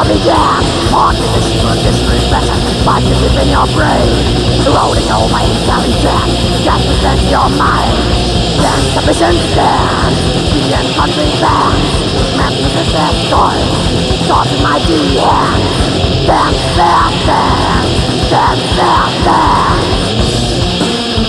began. Haunting the secret disrespect by the deep in your brain, eroding all my intelligence, just protect your mind. Then sufficient stands, the end country bands, messages that story, thoughts in my DN. Dance, dance, dance, dance, dance, dance.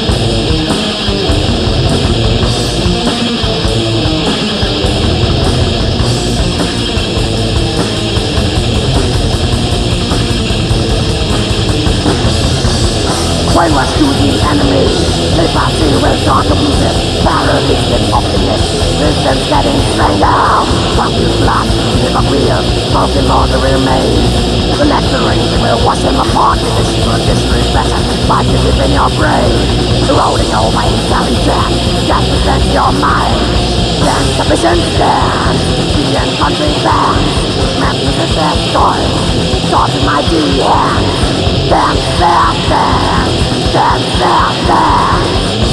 Brainwash to the enemy. They party will start to lose it. Paralytic optimist. Resistance getting stronger. Confused blood, hypocrite. Broken laws will remain. The lecturing will wash him apart with the secret disrespect. Fight to deep in your brain. Eroding all my intelligence. Just protect your mind. Then sufficient stand. The end country band. Messages that story. Thoughts in my DN. Dance, dance, dance. Dance, dance, dance.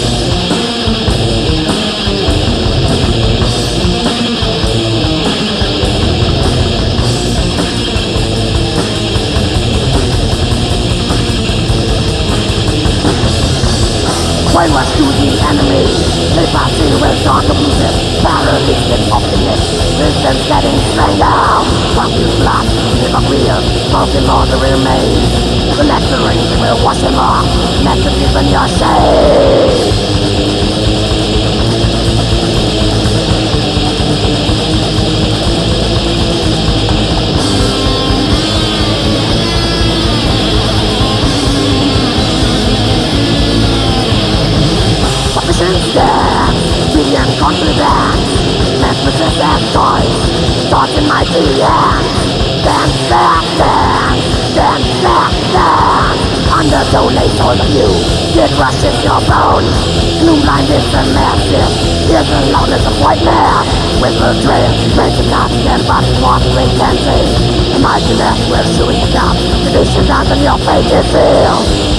Brainwash to the enemy. They party will start to lose it. Paralytic optimist. Resistance getting stronger. Confused blood, hypocrite. Broken laws will remain. The lecturing will wash him off. Meant to deepen your shame. Dance, billion confidence, messages and toys, thoughts in my DN. Dance, dance, dance, dance, dance, dance. Undertones all of you, it rushes your bones. Gloom blinded and massive, here's the loudness of white man. Whisper trail, raging out and body watering dancing. Imagine that we're shooting it down, conditions out and your fate is sealed.